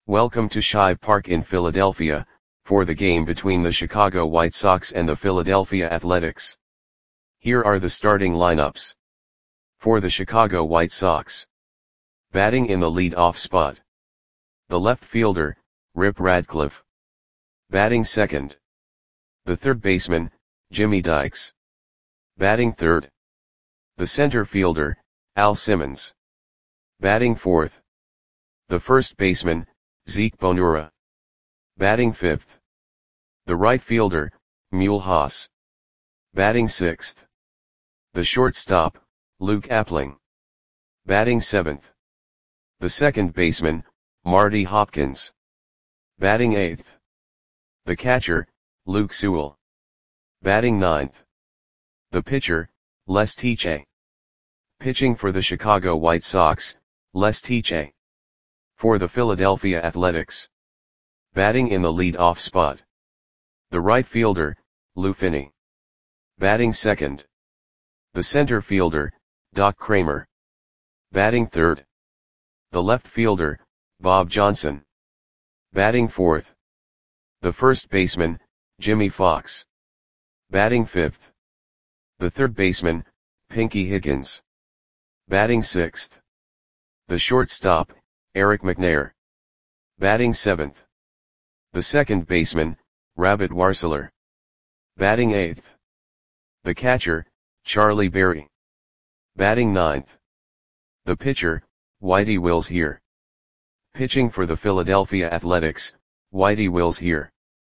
Welcome to Shive Park in Philadelphia, for the game between the Chicago White Sox and the Philadelphia Athletics. Here are the starting lineups. For the Chicago White Sox. Batting in the lead-off spot. The left fielder, Rip Radcliffe. Batting second. The third baseman, Jimmy Dykes. Batting third. The center fielder, Al Simmons. Batting fourth. The first baseman, Zeke Bonura. Batting fifth. The right fielder, Mule Haas. Batting sixth. The shortstop, Luke Appling. Batting seventh. The second baseman, Marty Hopkins. Batting eighth. The catcher, Luke Sewell. Batting ninth. The pitcher, Les Tiche. Pitching for the Chicago White Sox, Les Tiche. For the Philadelphia Athletics. Batting in the lead-off spot. The right fielder, Lou Finney. Batting second. The center fielder, Doc Kramer. Batting third. The left fielder, Bob Johnson. Batting fourth. The first baseman, Jimmy Fox. Batting fifth. The third baseman, Pinky Higgins. Batting sixth. The shortstop, Eric McNair. Batting seventh. The second baseman, Rabbit Warseler. Batting eighth. The catcher, Charlie Berry. Batting ninth. The pitcher, Whitey Wills here. Pitching for the Philadelphia Athletics, Whitey Wills here.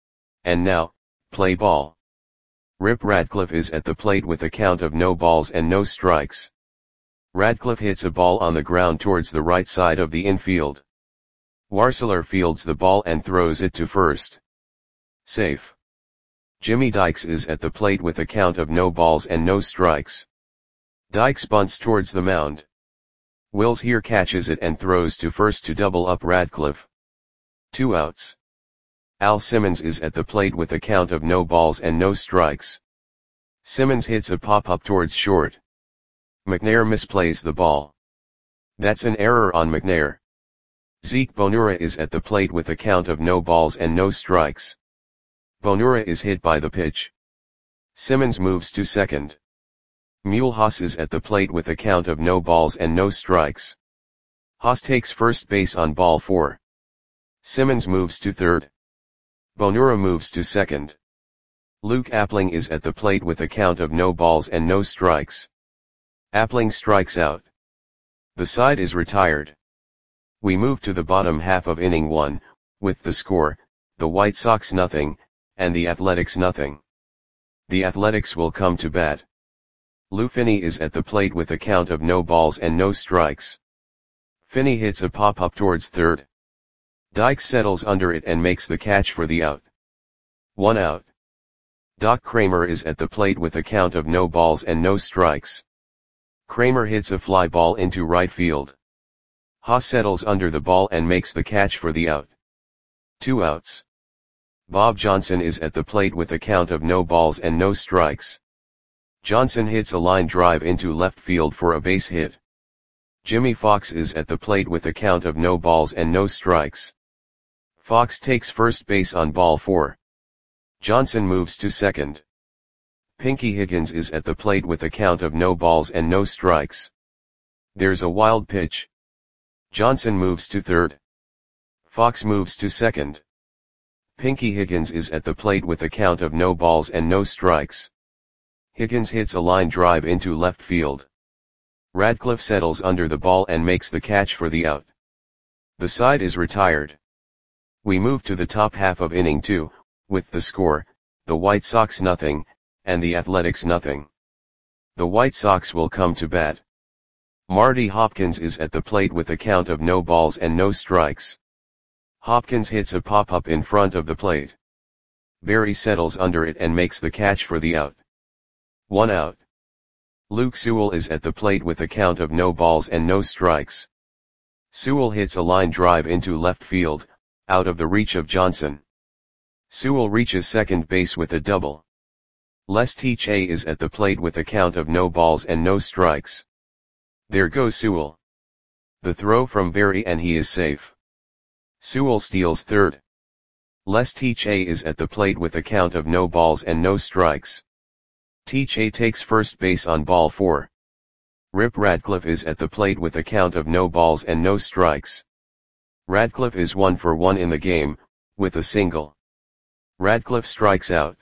And now, play ball. Rip Radcliffe is at the plate with a count of no balls and no strikes. Radcliffe hits a ball on the ground towards the right side of the infield. Warseler fields the ball and throws it to first. Safe. Jimmy Dykes is at the plate with a count of no balls and no strikes. Dykes bunts towards the mound. Wills here catches it and throws to first to double up Radcliffe. 2 outs. Al Simmons is at the plate with a count of no balls and no strikes. Simmons hits a pop-up towards short. McNair misplays the ball. That's an error on McNair. Zeke Bonura is at the plate with a count of no balls and no strikes. Bonura is hit by the pitch. Simmons moves to second. Mule Haas is at the plate with a count of no balls and no strikes. Haas takes first base on ball 4. Simmons moves to third. Bonura moves to second. Luke Appling is at the plate with a count of no balls and no strikes. Appling strikes out. The side is retired. We move to the bottom half of inning 1, with the score, the White Sox nothing, and the Athletics nothing. The Athletics will come to bat. Lou Finney is at the plate with a count of no balls and no strikes. Finney hits a pop-up towards third. Dykes settles under it and makes the catch for the out. 1 out. Doc Kramer is at the plate with a count of no balls and no strikes. Kramer hits a fly ball into right field. Haas settles under the ball and makes the catch for the out. 2 outs. Bob Johnson is at the plate with a count of no balls and no strikes. Johnson hits a line drive into left field for a base hit. Jimmy Fox is at the plate with a count of no balls and no strikes. Fox takes first base on ball 4. Johnson moves to second. Pinky Higgins is at the plate with a count of no balls and no strikes. There's a wild pitch. Johnson moves to third. Fox moves to second. Pinky Higgins is at the plate with a count of no balls and no strikes. Higgins hits a line drive into left field. Radcliffe settles under the ball and makes the catch for the out. The side is retired. We move to the top half of inning 2, with the score, the White Sox nothing, and the Athletics nothing. The White Sox will come to bat. Marty Hopkins is at the plate with a count of no balls and no strikes. Hopkins hits a pop-up in front of the plate. Berry settles under it and makes the catch for the out. 1 out. Luke Sewell is at the plate with a count of no balls and no strikes. Sewell hits a line drive into left field, out of the reach of Johnson. Sewell reaches second base with a double. Les Tiche is at the plate with a count of no balls and no strikes. There goes Sewell. The throw from Berry and he is safe. Sewell steals third. Les Teach A is at the plate with a count of no balls and no strikes. Teach A takes first base on ball 4. Rip Radcliffe is at the plate with a count of no balls and no strikes. Radcliffe is 1 for 1 in the game, with a single. Radcliffe strikes out.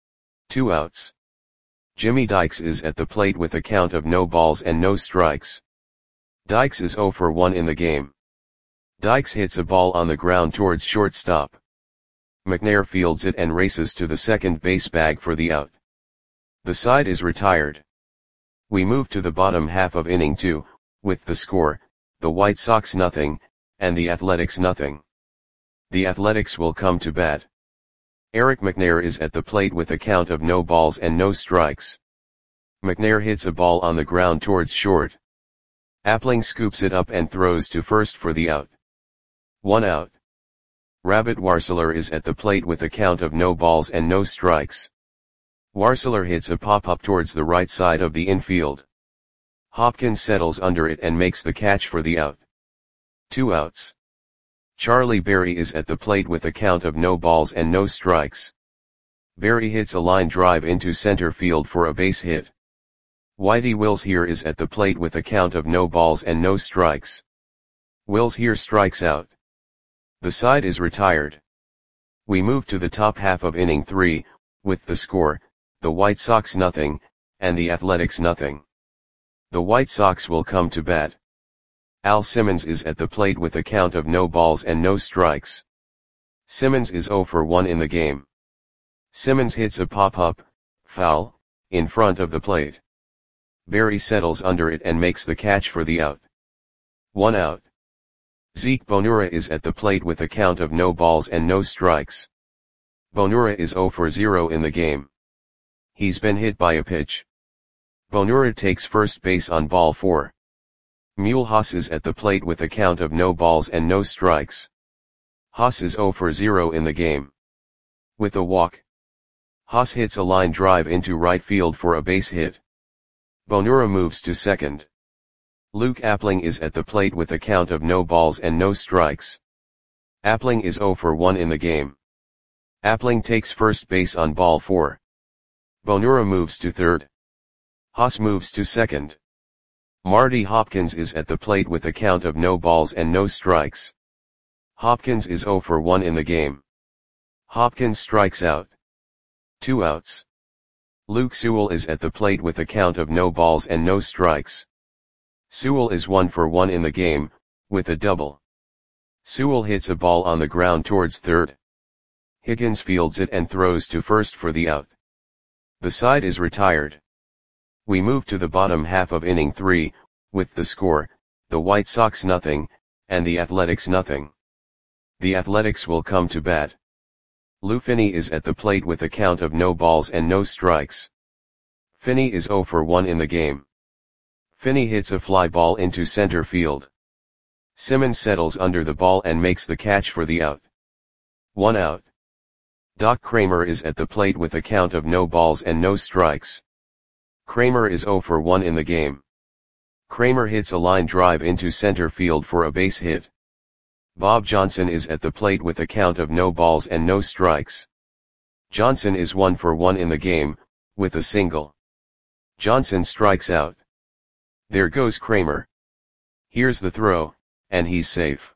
2 outs. Jimmy Dykes is at the plate with a count of no balls and no strikes. Dykes is 0 for 1 in the game. Dykes hits a ball on the ground towards shortstop. McNair fields it and races to the second base bag for the out. The side is retired. We move to the bottom half of inning 2, with the score, the White Sox nothing, and the Athletics nothing. The Athletics will come to bat. Eric McNair is at the plate with a count of no balls and no strikes. McNair hits a ball on the ground towards short. Appling scoops it up and throws to first for the out. 1 out. Rabbit Warseler is at the plate with a count of no balls and no strikes. Warseler hits a pop-up towards the right side of the infield. Hopkins settles under it and makes the catch for the out. 2 outs. Charlie Berry is at the plate with a count of no balls and no strikes. Berry hits a line drive into center field for a base hit. Whitey Wills here is at the plate with a count of no balls and no strikes. Wills here strikes out. The side is retired. We move to the top half of inning 3, with the score, the White Sox nothing, and the Athletics nothing. The White Sox will come to bat. Al Simmons is at the plate with a count of no balls and no strikes. Simmons is 0 for 1 in the game. Simmons hits a pop-up, foul, in front of the plate. Berry settles under it and makes the catch for the out. 1 out. Zeke Bonura is at the plate with a count of no balls and no strikes. Bonura is 0 for 0 in the game. He's been hit by a pitch. Bonura takes first base on ball 4. Mule Haas is at the plate with a count of no balls and no strikes. Haas is 0 for 0 in the game. With a walk. Haas hits a line drive into right field for a base hit. Bonura moves to second. Luke Appling is at the plate with a count of no balls and no strikes. Appling is 0 for 1 in the game. Appling takes first base on ball 4. Bonura moves to third. Haas moves to second. Marty Hopkins is at the plate with a count of no balls and no strikes. Hopkins is 0 for 1 in the game. Hopkins strikes out. 2 outs. Luke Sewell is at the plate with a count of no balls and no strikes. Sewell is 1 for 1 in the game, with a double. Sewell hits a ball on the ground towards third. Higgins fields it and throws to first for the out. The side is retired. We move to the bottom half of inning 3, with the score, the White Sox nothing, and the Athletics nothing. The Athletics will come to bat. Lou Finney is at the plate with a count of no balls and no strikes. Finney is 0 for 1 in the game. Finney hits a fly ball into center field. Simmons settles under the ball and makes the catch for the out. 1 out. Doc Kramer is at the plate with a count of no balls and no strikes. Kramer is 0 for 1 in the game. Kramer hits a line drive into center field for a base hit. Bob Johnson is at the plate with a count of no balls and no strikes. Johnson is 1 for 1 in the game, with a single. Johnson strikes out. There goes Kramer. Here's the throw, and he's safe.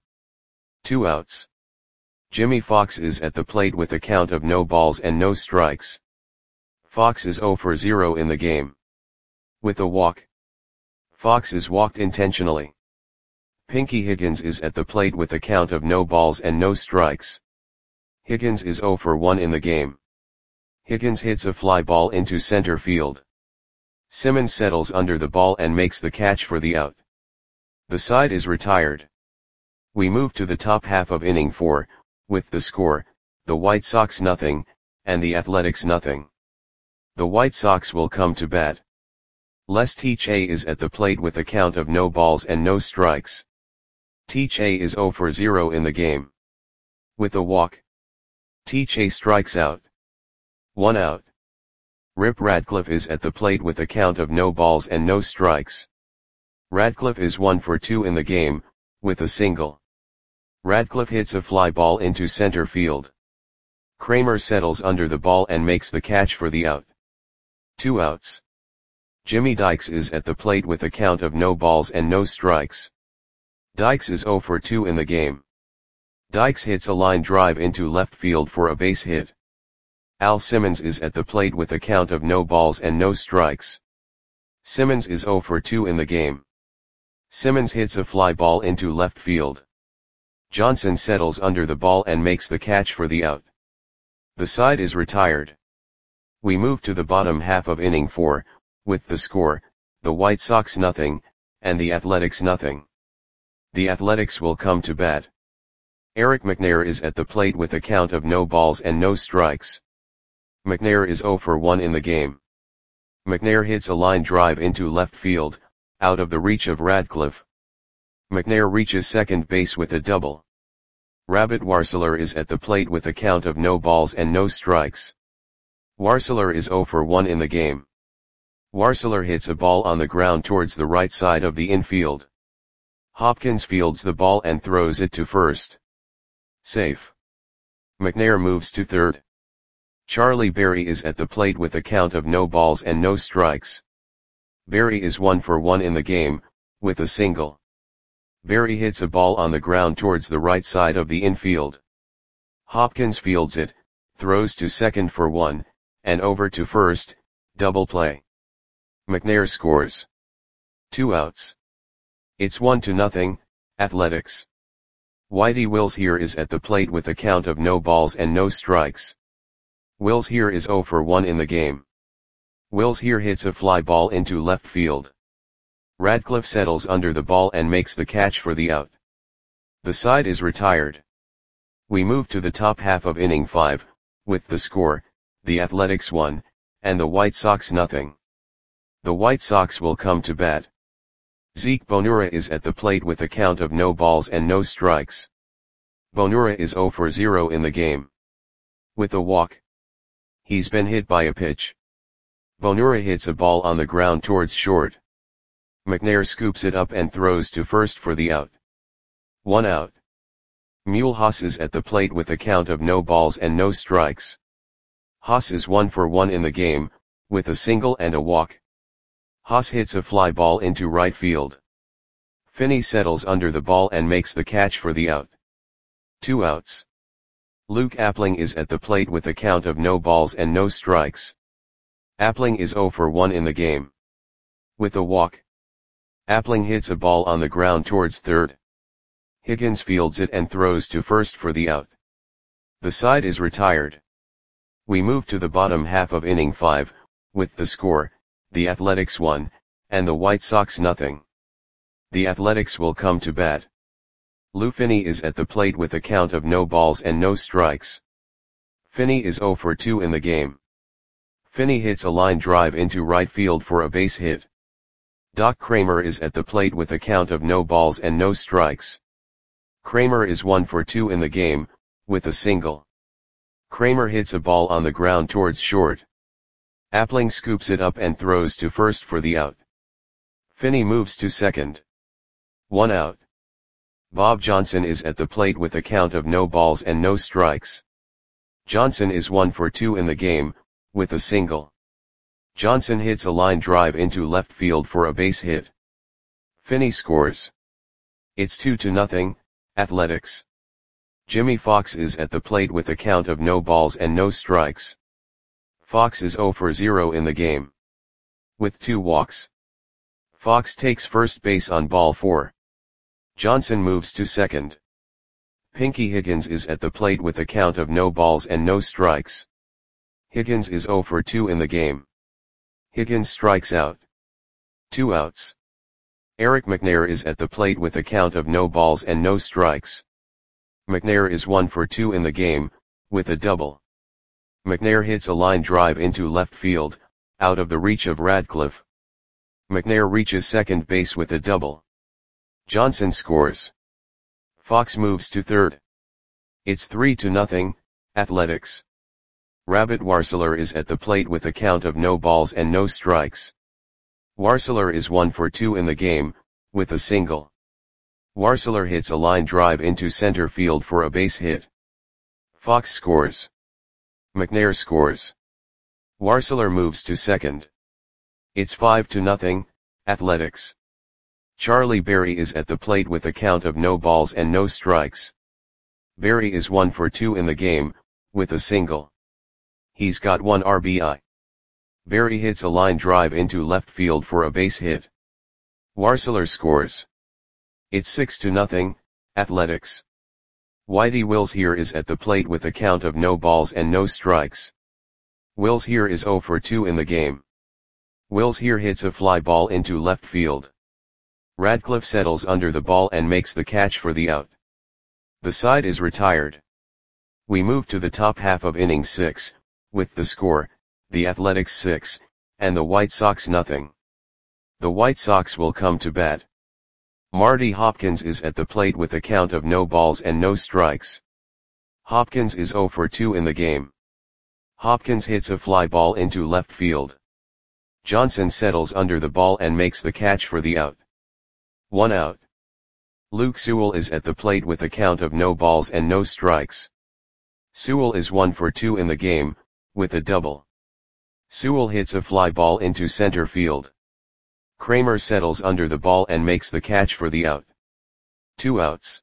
2 outs. Jimmy Fox is at the plate with a count of no balls and no strikes. Fox is 0 for 0 in the game. With a walk. Fox is walked intentionally. Pinky Higgins is at the plate with a count of no balls and no strikes. Higgins is 0 for 1 in the game. Higgins hits a fly ball into center field. Simmons settles under the ball and makes the catch for the out. The side is retired. We move to the top half of inning 4, with the score, the White Sox nothing, and the Athletics nothing. The White Sox will come to bat. Les Teach A is at the plate with a count of no balls and no strikes. Teach A is 0 for 0 in the game. With a walk. Teach A strikes out. 1 out. Rip Radcliffe is at the plate with a count of no balls and no strikes. Radcliffe is 1 for 2 in the game, with a single. Radcliffe hits a fly ball into center field. Kramer settles under the ball and makes the catch for the out. 2 outs. Jimmy Dykes is at the plate with a count of no balls and no strikes. Dykes is 0 for 2 in the game. Dykes hits a line drive into left field for a base hit. Al Simmons is at the plate with a count of no balls and no strikes. Simmons is 0 for 2 in the game. Simmons hits a fly ball into left field. Johnson settles under the ball and makes the catch for the out. The side is retired. We move to the bottom half of inning 4, with the score, the White Sox nothing, and the Athletics nothing. The Athletics will come to bat. Eric McNair is at the plate with a count of no balls and no strikes. McNair is 0 for 1 in the game. McNair hits a line drive into left field, out of the reach of Radcliffe. McNair reaches second base with a double. Rabbit Warseler is at the plate with a count of no balls and no strikes. Warseler is 0 for 1 in the game. Warseler hits a ball on the ground towards the right side of the infield. Hopkins fields the ball and throws it to first. Safe. McNair moves to third. Charlie Berry is at the plate with a count of no balls and no strikes. Berry is 1 for 1 in the game, with a single. Berry hits a ball on the ground towards the right side of the infield. Hopkins fields it, throws to second for 1, and over to first, double play. McNair scores. 2 outs. It's 1-0, Athletics. Whitey Wills here is at the plate with a count of no balls and no strikes. Wills here is 0 for 1 in the game. Wills here hits a fly ball into left field. Radcliffe settles under the ball and makes the catch for the out. The side is retired. We move to the top half of inning 5, with the score, the Athletics 1, and the White Sox nothing. The White Sox will come to bat. Zeke Bonura is at the plate with a count of no balls and no strikes. Bonura is 0 for 0 in the game. With a walk. He's been hit by a pitch. Bonura hits a ball on the ground towards short. McNair scoops it up and throws to first for the out. 1 out. Mule Haas is at the plate with a count of no balls and no strikes. Haas is 1 for 1 in the game, with a single and a walk. Haas hits a fly ball into right field. Finney settles under the ball and makes the catch for the out. 2 outs. Luke Appling is at the plate with a count of no balls and no strikes. Appling is 0 for 1 in the game. With a walk. Appling hits a ball on the ground towards third. Higgins fields it and throws to first for the out. The side is retired. We move to the bottom half of inning 5, with the score, the Athletics 1, and the White Sox nothing. The Athletics will come to bat. Lou Finney is at the plate with a count of no balls and no strikes. Finney is 0 for 2 in the game. Finney hits a line drive into right field for a base hit. Doc Kramer is at the plate with a count of no balls and no strikes. Kramer is 1 for 2 in the game, with a single. Kramer hits a ball on the ground towards short. Appling scoops it up and throws to first for the out. Finney moves to second. 1 out. Bob Johnson is at the plate with a count of no balls and no strikes. Johnson is 1 for 2 in the game, with a single. Johnson hits a line drive into left field for a base hit. Finney scores. It's 2-0, Athletics. Jimmy Fox is at the plate with a count of no balls and no strikes. Fox is 0 for 0 in the game. With 2 walks. Fox takes first base on ball 4. Johnson moves to second. Pinky Higgins is at the plate with a count of no balls and no strikes. Higgins is 0 for 2 in the game. Higgins strikes out. 2 outs. Eric McNair is at the plate with a count of no balls and no strikes. McNair is 1 for 2 in the game, with a double. McNair hits a line drive into left field, out of the reach of Radcliffe. McNair reaches second base with a double. Johnson scores. Fox moves to third. It's 3-0, Athletics. Rabbit Warseler is at the plate with a count of no balls and no strikes. Warseler is 1 for 2 in the game, with a single. Warseler hits a line drive into center field for a base hit. Fox scores. McNair scores. Warseler moves to second. It's 5-0, Athletics. Charlie Berry is at the plate with a count of no balls and no strikes. Berry is 1 for 2 in the game, with a single. He's got 1 RBI. Berry hits a line drive into left field for a base hit. Warseler scores. It's 6-0, Athletics. Whitey Wills here is at the plate with a count of no balls and no strikes. Wills here is 0 for 2 in the game. Wills here hits a fly ball into left field. Radcliffe settles under the ball and makes the catch for the out. The side is retired. We move to the top half of inning 6, with the score, the Athletics 6, and the White Sox nothing. The White Sox will come to bat. Marty Hopkins is at the plate with a count of no balls and no strikes. Hopkins is 0 for 2 in the game. Hopkins hits a fly ball into left field. Johnson settles under the ball and makes the catch for the out. 1 out. Luke Sewell is at the plate with a count of no balls and no strikes. Sewell is 1 for 2 in the game, with a double. Sewell hits a fly ball into center field. Kramer settles under the ball and makes the catch for the out. 2 outs.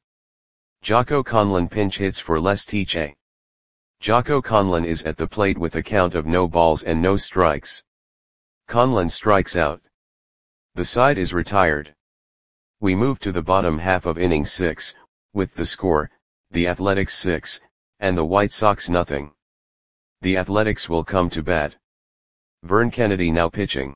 Jocko Conlon pinch hits for Les Tiche. Jocko Conlon is at the plate with a count of no balls and no strikes. Conlon strikes out. The side is retired. We move to the bottom half of inning 6, with the score, the Athletics 6, and the White Sox nothing. The Athletics will come to bat. Vern Kennedy now pitching.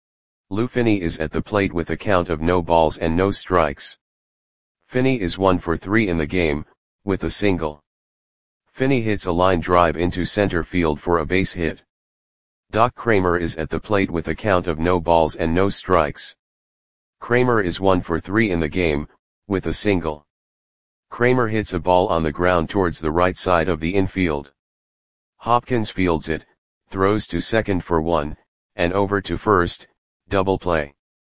Lou Finney is at the plate with a count of no balls and no strikes. Finney is 1 for 3 in the game, with a single. Finney hits a line drive into center field for a base hit. Doc Kramer is at the plate with a count of no balls and no strikes. Kramer is 1 for 3 in the game, with a single. Kramer hits a ball on the ground towards the right side of the infield. Hopkins fields it, throws to second for 1, and over to first, double play.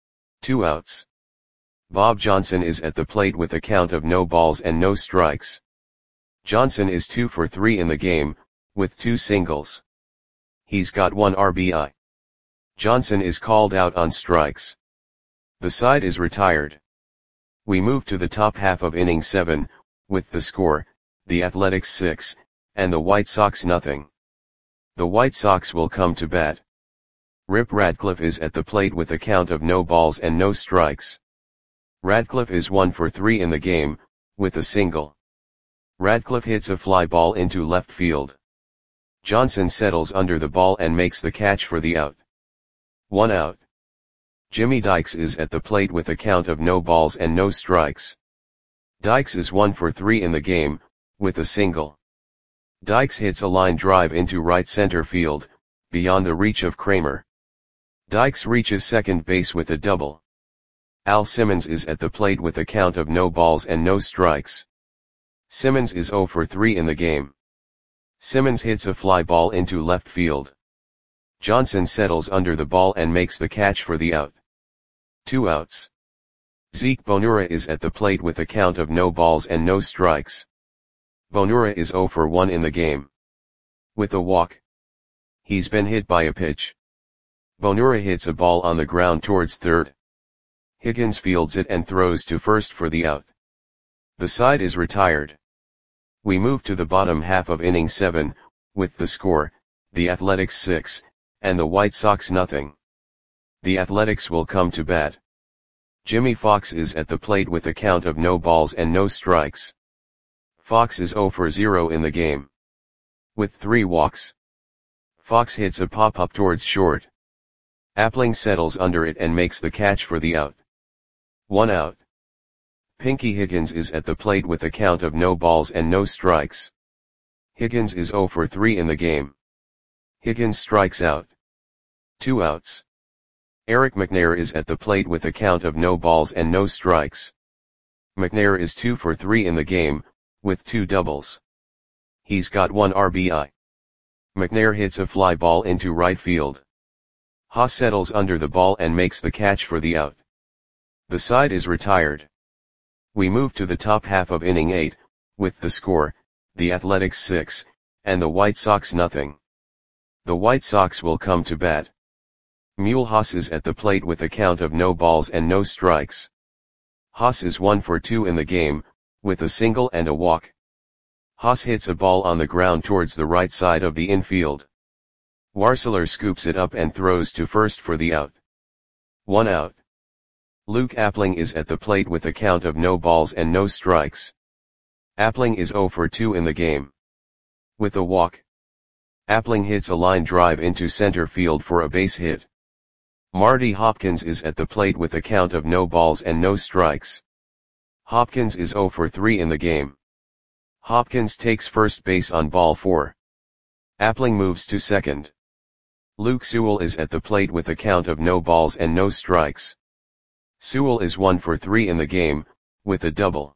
2 outs. Bob Johnson is at the plate with a count of no balls and no strikes. Johnson is 2 for 3 in the game, with 2 singles. He's got 1 RBI. Johnson is called out on strikes. The side is retired. We move to the top half of inning 7, with the score, the Athletics 6, and the White Sox nothing. The White Sox will come to bat. Rip Radcliffe is at the plate with a count of no balls and no strikes. Radcliffe is 1 for 3 in the game, with a single. Radcliffe hits a fly ball into left field. Johnson settles under the ball and makes the catch for the out. 1 out. Jimmy Dykes is at the plate with a count of no balls and no strikes. Dykes is 1 for 3 in the game, with a single. Dykes hits a line drive into right center field, beyond the reach of Kramer. Dykes reaches second base with a double. Al Simmons is at the plate with a count of no balls and no strikes. Simmons is 0 for 3 in the game. Simmons hits a fly ball into left field. Johnson settles under the ball and makes the catch for the out. 2 outs. Zeke Bonura is at the plate with a count of no balls and no strikes. Bonura is 0 for 1 in the game. With a walk. He's been hit by a pitch. Bonura hits a ball on the ground towards third. Higgins fields it and throws to first for the out. The side is retired. We move to the bottom half of inning 7, with the score, the Athletics 6, and the White Sox nothing. The Athletics will come to bat. Jimmy Fox is at the plate with a count of no balls and no strikes. Fox is 0 for 0 in the game. With 3 walks. Fox hits a pop-up towards short. Appling settles under it and makes the catch for the out. 1 out. Pinky Higgins is at the plate with a count of no balls and no strikes. Higgins is 0 for 3 in the game. Higgins strikes out. 2 outs. Eric McNair is at the plate with a count of no balls and no strikes. McNair is 2 for 3 in the game, with 2 doubles. He's got 1 RBI. McNair hits a fly ball into right field. Haas settles under the ball and makes the catch for the out. The side is retired. We move to the top half of inning 8, with the score, the Athletics 6, and the White Sox nothing. The White Sox will come to bat. Mulhouse is at the plate with a count of no balls and no strikes. Haas is 1 for 2 in the game, with a single and a walk. Haas hits a ball on the ground towards the right side of the infield. Warseler scoops it up and throws to first for the out. 1 out. Luke Appling is at the plate with a count of no balls and no strikes. Appling is 0 for 2 in the game. With a walk. Appling hits a line drive into center field for a base hit. Marty Hopkins is at the plate with a count of no balls and no strikes. Hopkins is 0 for 3 in the game. Hopkins takes first base on ball 4. Appling moves to second. Luke Sewell is at the plate with a count of no balls and no strikes. Sewell is 1 for 3 in the game, with a double.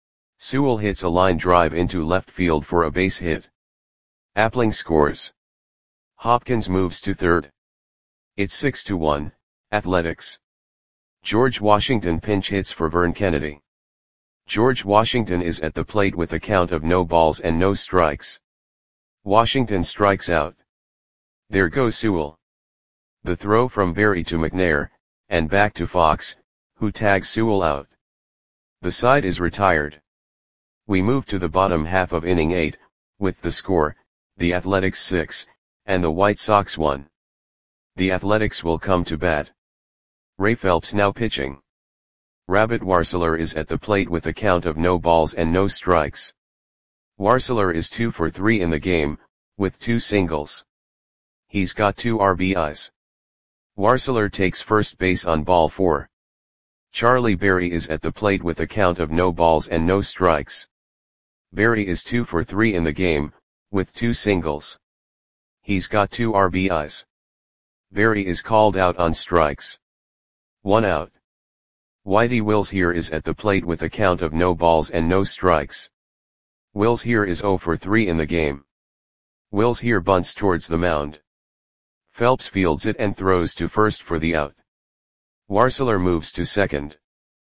Sewell hits a line drive into left field for a base hit. Appling scores. Hopkins moves to third. It's 6-1, Athletics. George Washington pinch hits for Vern Kennedy. George Washington is at the plate with a count of no balls and no strikes. Washington strikes out. There goes Sewell. The throw from Berry to McNair, and back to Fox, who tags Sewell out. The side is retired. We move to the bottom half of inning 8, with the score, the Athletics 6, and the White Sox 1. The Athletics will come to bat. Ray Phelps now pitching. Rabbit Warseler is at the plate with a count of no balls and no strikes. Warseler is 2 for 3 in the game, with 2 singles. He's got 2 RBIs. Warseler takes first base on ball 4. Charlie Berry is at the plate with a count of no balls and no strikes. Berry is 2 for 3 in the game, with 2 singles. He's got 2 RBIs. Berry is called out on strikes. 1 out. Whitey Wills here is at the plate with a count of no balls and no strikes. Wills here is 0 for 3 in the game. Wills here bunts towards the mound. Phelps fields it and throws to first for the out. Warseler moves to second.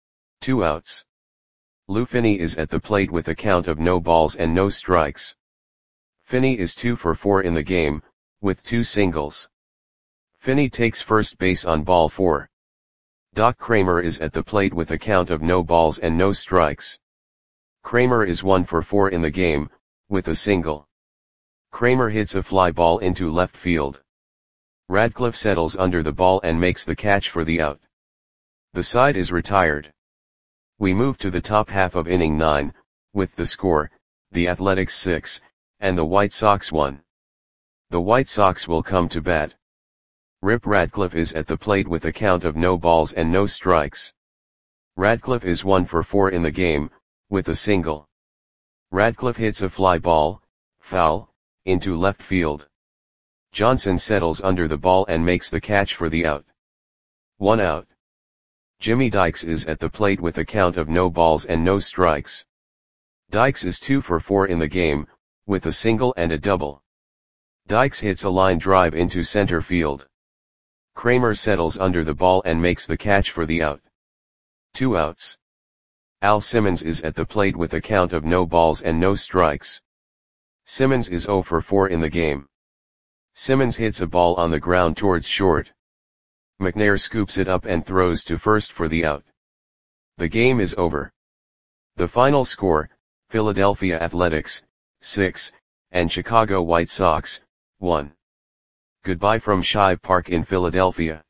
2 outs. Lou Finney is at the plate with a count of no balls and no strikes. Finney is 2 for 4 in the game, with 2 singles. Finney takes first base on ball 4. Doc Kramer is at the plate with a count of no balls and no strikes. Kramer is 1 for 4 in the game, with a single. Kramer hits a fly ball into left field. Radcliffe settles under the ball and makes the catch for the out. The side is retired. We move to the top half of inning 9, with the score, the Athletics 6, and the White Sox 1. The White Sox will come to bat. Rip Radcliffe is at the plate with a count of no balls and no strikes. Radcliffe is 1 for 4 in the game, with a single. Radcliffe hits a fly ball, foul, into left field. Johnson settles under the ball and makes the catch for the out. 1 out. Jimmy Dykes is at the plate with a count of no balls and no strikes. Dykes is 2 for 4 in the game, with a single and a double. Dykes hits a line drive into center field. Kramer settles under the ball and makes the catch for the out. 2 outs. Al Simmons is at the plate with a count of no balls and no strikes. Simmons is 0 for 4 in the game. Simmons hits a ball on the ground towards short. McNair scoops it up and throws to first for the out. The game is over. The final score, Philadelphia Athletics, 6, and Chicago White Sox, 1. Goodbye from Shive Park in Philadelphia.